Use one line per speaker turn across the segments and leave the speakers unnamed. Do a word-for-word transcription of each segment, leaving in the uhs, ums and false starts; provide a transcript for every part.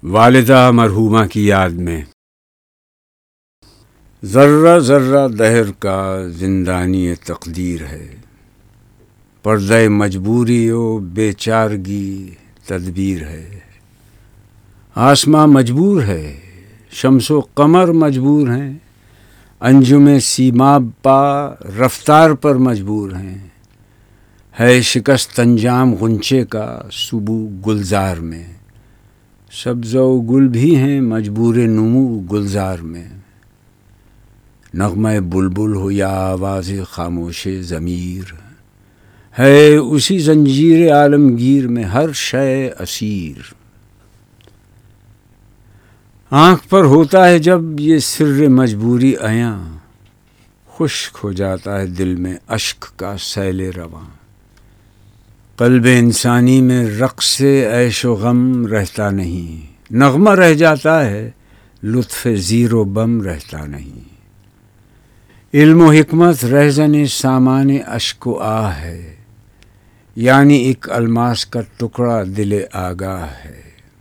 والدہ مرحومہ کی یاد میں ذرہ ذرہ دہر کا زندانی تقدیر ہے، پردہ مجبوری و بے چارگی تدبیر ہے۔ آسماں مجبور ہے، شمس و قمر مجبور ہیں، انجم سیماب پا رفتار پر مجبور ہیں۔ ہے شکست انجام غنچے کا صبح گلزار میں، سبز و گل بھی ہیں مجبور نمو گلزار میں۔ نغمہ بلبل ہو یا آواز خاموش ضمیر، ہے اسی زنجیر عالمگیر میں ہر شے اسیر۔ آنکھ پر ہوتا ہے جب یہ سر مجبوری عیاں، خشک ہو جاتا ہے دل میں اشک کا سیل رواں۔ قلب انسانی میں رقص عیش و غم رہتا نہیں، نغمہ رہ جاتا ہے لطف زیر و بم رہتا نہیں۔ علم و حکمت رہزن سامان اشک و آہ ہے، یعنی ایک الماس کا ٹکڑا دل آگاہ ہے۔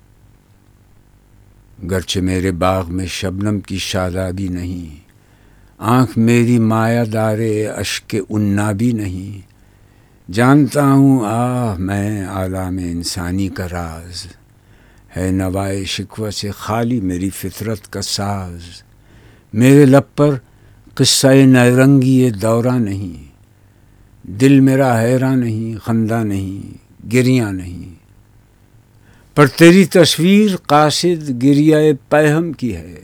گرچہ میرے باغ میں شبنم کی شادابی نہیں، آنکھ میری مایہ دار اشک عنابی نہیں۔ جانتا ہوں آہ میں عالم انسانی کا راز، ہے نوائے شکوہ سے خالی میری فطرت کا ساز۔ میرے لب پر قصہ نیرنگی دورہ نہیں، دل میرا حیراں نہیں، خندہ نہیں، گریاں نہیں۔ پر تیری تصویر قاصد گریہ پیہم کی ہے،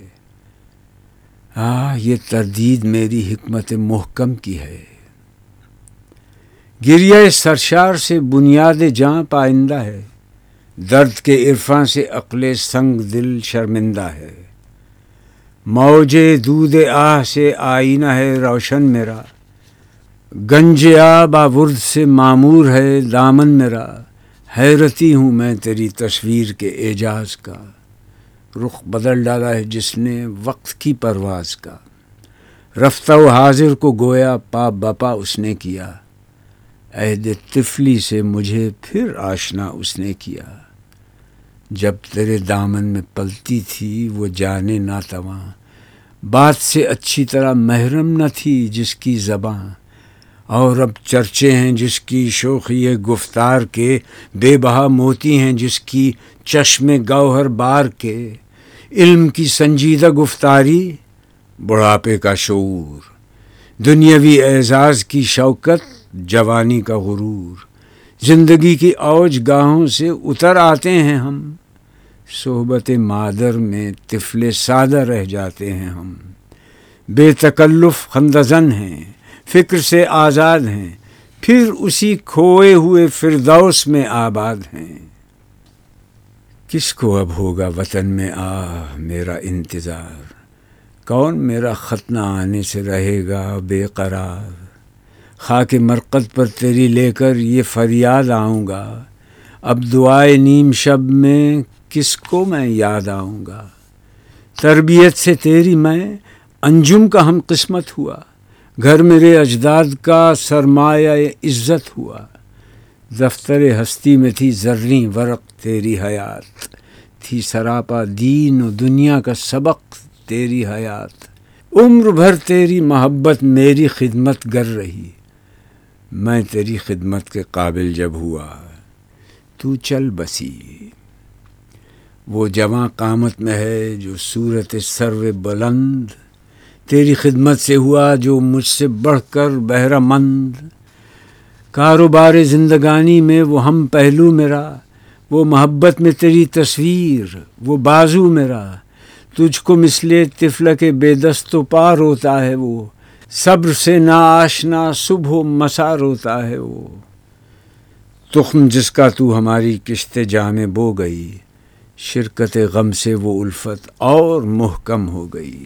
آہ یہ تردید میری حکمت محکم کی ہے۔ گریہ سرشار سے بنیاد جاں پائندہ ہے، درد کے عرفاں سے عقل سنگ دل شرمندہ ہے۔ موج دود آہ سے آئینہ ہے روشن میرا، گنج آب آورد سے معمور ہے دامن میرا۔ حیرتی ہوں میں تیری تصویر کے اعجاز کا، رخ بدل ڈالا ہے جس نے وقت کی پرواز کا۔ رفتہ و حاضر کو گویا پا بپا اس نے کیا، عہد طفلی سے مجھے پھر آشنا اس نے کیا۔ جب تیرے دامن میں پلتی تھی وہ جانے ناتواں، بات سے اچھی طرح محرم نہ تھی جس کی زباں۔ اور اب چرچے ہیں جس کی شوخی گفتار کے، بے بہا موتی ہیں جس کی چشم گوہر بار کے۔ علم کی سنجیدہ گفتاری، بڑھاپے کا شعور، دنیاوی اعزاز کی شوکت، جوانی کا غرور۔ زندگی کی اوج گاہوں سے اتر آتے ہیں ہم، صحبت مادر میں طفل سادہ رہ جاتے ہیں ہم۔ بے تکلف خندزن ہیں، فکر سے آزاد ہیں، پھر اسی کھوئے ہوئے فردوس میں آباد ہیں۔ کس کو اب ہوگا وطن میں آہ میرا انتظار، کون میرا خط نہ آنے سے رہے گا بے قرار۔ خاک مرقد پر تیری لے کر یہ فریاد آؤں گا، اب دعائے نیم شب میں کس کو میں یاد آؤں گا۔ تربیت سے تیری میں انجم کا ہم قسمت ہوا، گھر میرے اجداد کا سرمایہ عزت ہوا۔ دفتر ہستی میں تھی زریں ورق تیری حیات، تھی سراپا دین و دنیا کا سبق تیری حیات۔ عمر بھر تیری محبت میری خدمت گر رہی، میں تیری خدمت کے قابل جب ہوا تو چل بسی۔ وہ جواں قامت میں ہے جو صورت سرو بلند، تیری خدمت سے ہوا جو مجھ سے بڑھ کر بہرہ مند۔ کاروبار زندگانی میں وہ ہم پہلو میرا، وہ محبت میں تیری تصویر، وہ بازو میرا۔ تجھ کو مثل طفل کے بے دست و پا روتا ہے وہ، صبر سے نا آشنا صبح و مسا روتا ہے وہ۔ تخم جس کا تو ہماری کشت جاں میں بو گئی، شرکت غم سے وہ الفت اور محکم ہو گئی۔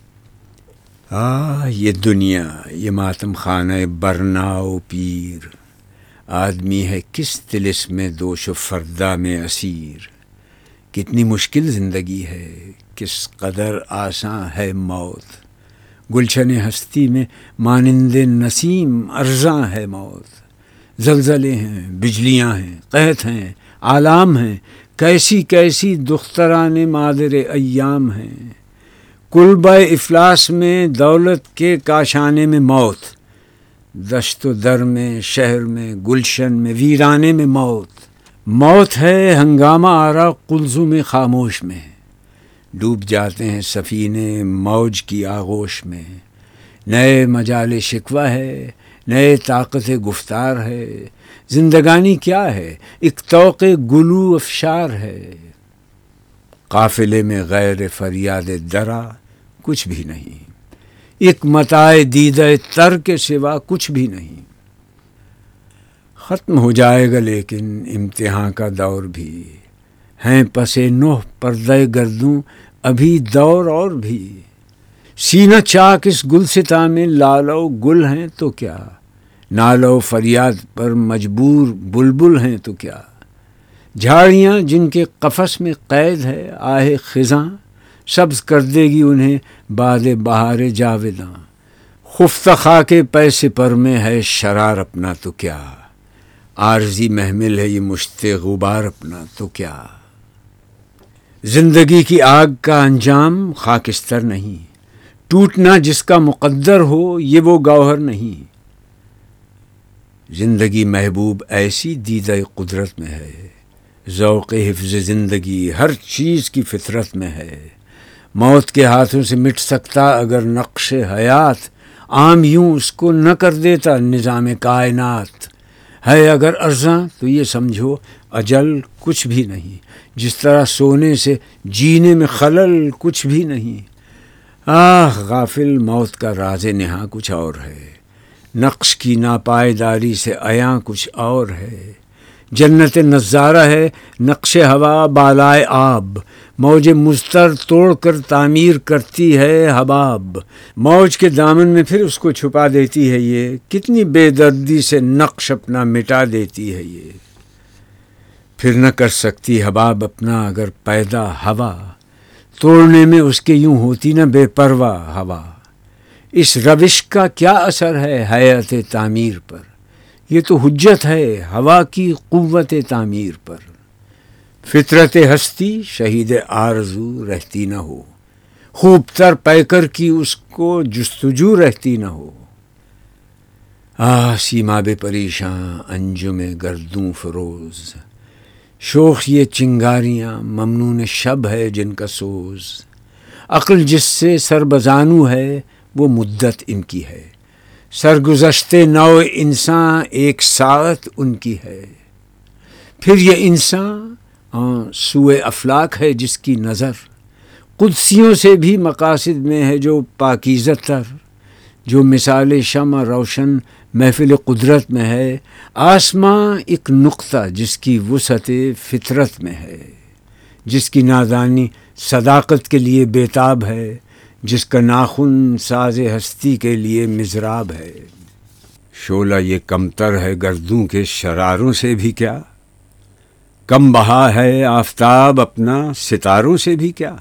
آہ یہ دنیا، یہ ماتم خانہ برنا و پیر، آدمی ہے کس طلسم میں دوش و فردا میں اسیر۔ کتنی مشکل زندگی ہے، کس قدر آساں ہے موت، گلشن ہستی میں مانند نسیم ارزاں ہے موت۔ زلزلے ہیں، بجلیاں ہیں، قحط ہیں، آلام ہیں، کیسی کیسی دختران مادر ایام ہیں، کلبہ افلاس میں دولت کے کاشانے میں موت، دشت و در میں، شہر میں، گلشن میں، ویرانے میں موت۔ موت ہے ہنگامہ آرا قلزم خاموش میں، ڈوب جاتے ہیں سفینے موج کی آغوش میں۔ نئے مجال شکوہ ہے، نئے طاقت گفتار ہے، زندگانی کیا ہے، ایک طوق گلو افشار ہے۔ قافلے میں غیر فریاد درا کچھ بھی نہیں، ایک متاع دیدہ تر کے سوا کچھ بھی نہیں۔ ختم ہو جائے گا لیکن امتحان کا دور بھی، ہیں پس نوح پردہ گردوں ابھی دور اور بھی۔ سینہ چاک اس گلستاں میں لالو گل ہیں تو کیا، نالو فریاد پر مجبور بلبل ہیں تو کیا۔ جھاڑیاں جن کے قفس میں قید ہے آہ خزاں، سبز کر دے گی انہیں باد بہار جاوداں۔ خفتہ خاک پیسے پر میں ہے شرار اپنا تو کیا، عارضی محمل ہے یہ مشت غبار اپنا تو کیا۔ زندگی کی آگ کا انجام خاکستر نہیں، ٹوٹنا جس کا مقدر ہو یہ وہ گوہر نہیں۔ زندگی محبوب ایسی دیدہ قدرت میں ہے، ذوق حفظ زندگی ہر چیز کی فطرت میں ہے۔ موت کے ہاتھوں سے مٹ سکتا اگر نقش حیات، عام یوں اس کو نہ کر دیتا نظام کائنات۔ ہے اگر ارزاں تو یہ سمجھو اجل کچھ بھی نہیں، جس طرح سونے سے جینے میں خلل کچھ بھی نہیں۔ آہ غافل موت کا راز نہاں کچھ اور ہے، نقش کی ناپائیداری سے عیاں کچھ اور ہے۔ جنت نظارہ ہے نقش ہوا بالائے آب، موج مضطر توڑ کر تعمیر کرتی ہے حباب۔ موج کے دامن میں پھر اس کو چھپا دیتی ہے یہ، کتنی بے دردی سے نقش اپنا مٹا دیتی ہے یہ۔ پھر نہ کر سکتی حباب اپنا اگر پیدا ہوا، توڑنے میں اس کے یوں ہوتی نہ بے پرواہ ہوا۔ اس روش کا کیا اثر ہے حیات تعمیر پر، یہ تو حجت ہے ہوا کی قوت تعمیر پر۔ فطرت ہستی شہید آرزو رہتی نہ ہو، خوب تر پیکر کی اس کو جستجو رہتی نہ ہو۔ آہ سیما بے پریشاں انجم گردوں فروز، شوخ یہ چنگاریاں ممنون شب ہے جن کا سوز۔ عقل جس سے سربزانو ہے وہ مدت ان کی ہے، سرگزشت نو انسان ایک ساعت ان کی ہے۔ پھر یہ انسان سوئے افلاک ہے جس کی نظر، قدسیوں سے بھی مقاصد میں ہے جو پاکیزہ تر۔ جو مثال شمع روشن محفل قدرت میں ہے، آسماں ایک نقطہ جس کی وسعت فطرت میں ہے۔ جس کی نادانی صداقت کے لیے بیتاب ہے، جس کا ناخن ساز ہستی کے لیے مضراب ہے۔ شعلہ یہ کمتر ہے گردوں کے شراروں سے بھی کیا، کم بہا ہے آفتاب اپنا ستاروں سے بھی کیا۔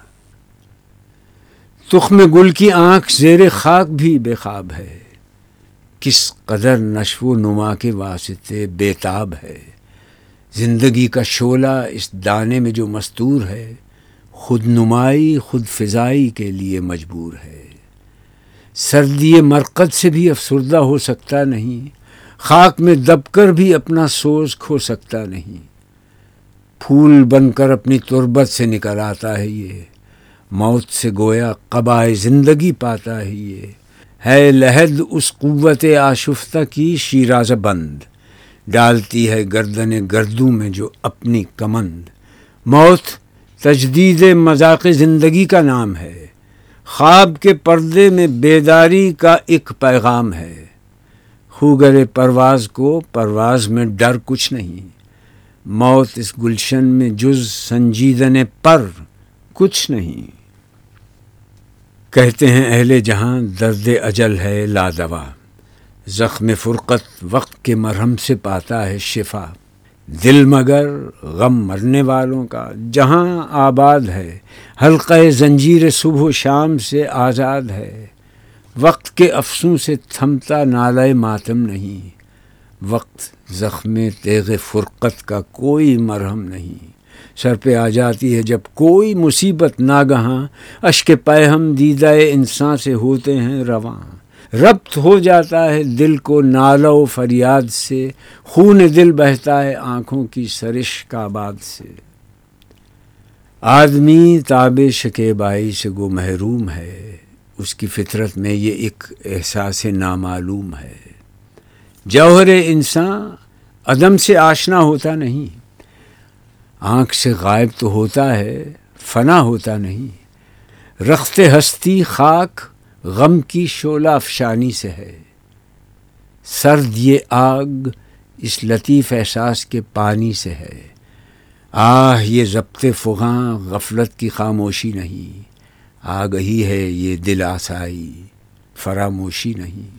تخم گل کی آنکھ زیر خاک بھی بے خواب ہے، کس قدر نشو و نما کے واسطے بیتاب ہے۔ زندگی کا شعلہ اس دانے میں جو مستور ہے، خود نمائی خود فضائی کے لیے مجبور ہے۔ سردی مرقد سے بھی افسردہ ہو سکتا نہیں، خاک میں دب کر بھی اپنا سوز کھو سکتا نہیں۔ پھول بن کر اپنی تربت سے نکل آتا ہے یہ، موت سے گویا قبائے زندگی پاتا ہے یہ۔ ہے لحد اس قوت آشفتہ کی شیرازہ بند، ڈالتی ہے گردن گردوں میں جو اپنی کمند۔ موت تجدید مذاق زندگی کا نام ہے، خواب کے پردے میں بیداری کا ایک پیغام ہے۔ خوگر پرواز کو پرواز میں ڈر کچھ نہیں، موت اس گلشن میں جز سنجیدن پر کچھ نہیں۔ کہتے ہیں اہل جہاں درد اجل ہے لادوا، زخم فرقت وقت کے مرہم سے پاتا ہے شفا۔ دل مگر غم مرنے والوں کا جہاں آباد ہے، حلقہ زنجیر صبح و شام سے آزاد ہے۔ وقت کے افسوں سے تھمتا نالہ ماتم نہیں، وقت زخم تیغ فرقت کا کوئی مرہم نہیں۔ سر پہ آ جاتی ہے جب کوئی مصیبت ناگہاں، اشک پیہم دیدہ انسان سے ہوتے ہیں رواں، ربط ہو جاتا ہے دل کو نالہ و فریاد سے، خون دل بہتا ہے آنکھوں کی سرش کعبات سے۔ آدمی تاب شکیبائی سے گو محروم ہے، اس کی فطرت میں یہ ایک احساس نامعلوم ہے۔ جوہر انسان عدم سے آشنا ہوتا نہیں، آنکھ سے غائب تو ہوتا ہے، فنا ہوتا نہیں۔ رخت ہستی خاک غم کی شعلہ افشانی سے ہے، سرد یہ آگ اس لطیف احساس کے پانی سے ہے۔ آہ یہ ضبط فغاں غفلت کی خاموشی نہیں، آگہی ہے یہ دل آسائی فراموشی نہیں۔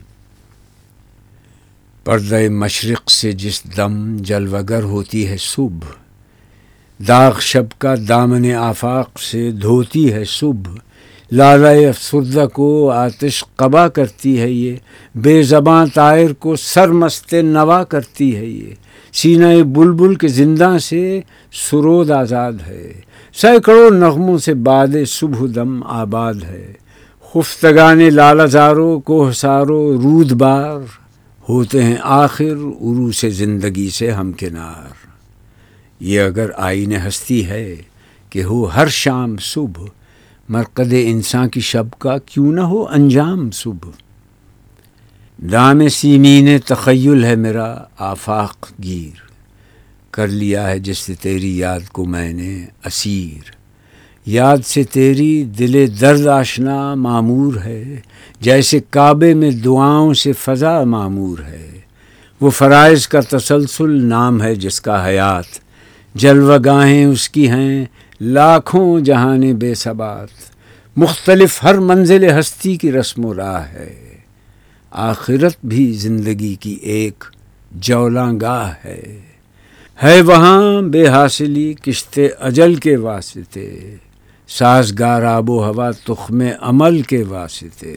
پردہ مشرق سے جس دم جلوگر ہوتی ہے صبح، داغ شب کا دامن آفاق سے دھوتی ہے صبح، لالہ افسردہ کو آتش قبا کرتی ہے یہ، بے زباں طائر کو سرمست نوا کرتی ہے یہ، سینہ بلبل کے زنداں سے سرود آزاد ہے، سینکڑوں نغموں سے باد صبح دم آباد ہے۔ خفتگان لالہ زارو کوہسارو رود بار، ہوتے ہیں آخر عروس زندگی سے ہمکنار۔ یہ اگر آئین ہستی ہے کہ ہو ہر شام صبح، مرقد انسان کی شب کا کیوں نہ ہو انجام صبح۔ دام سیمین تخیل ہے میرا آفاق گیر، کر لیا ہے جس سے تیری یاد کو میں نے اسیر۔ یاد سے تیری دل درد آشنا معمور ہے، جیسے کعبے میں دعاؤں سے فضا معمور ہے۔ وہ فرائض کا تسلسل نام ہے جس کا حیات، جلوہ گاہیں اس کی ہیں لاکھوں جہاں بے ثبات۔ مختلف ہر منزل ہستی کی رسم و راہ ہے، آخرت بھی زندگی کی ایک جولاں گاہ ہے۔ ہے وہاں بے حاصلی کشت اجل کے واسطے، سازگار آب و ہوا تخم عمل کے واسطے۔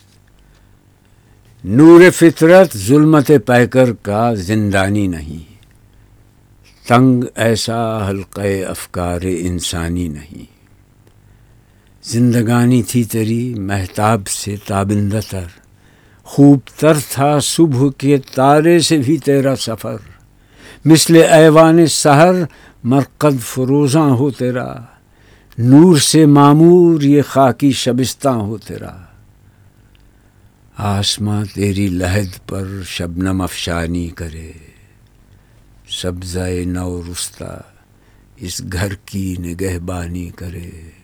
نور فطرت ظلمت پیکر کا زندانی نہیں، تنگ ایسا حلقہ افکار انسانی نہیں۔ زندگانی تھی تیری مہتاب سے تابندہ تر، خوب تر تھا صبح کے تارے سے بھی تیرا سفر۔ مثل ایوان سحر مرقد فروزاں ہو تیرا، نور سے معمور یہ خاکی شبستاں ہو تیرا۔ آسماں تیری لحد پر شبنم افشانی کرے، سبزہ نو رستہ اس گھر کی نگہبانی کرے۔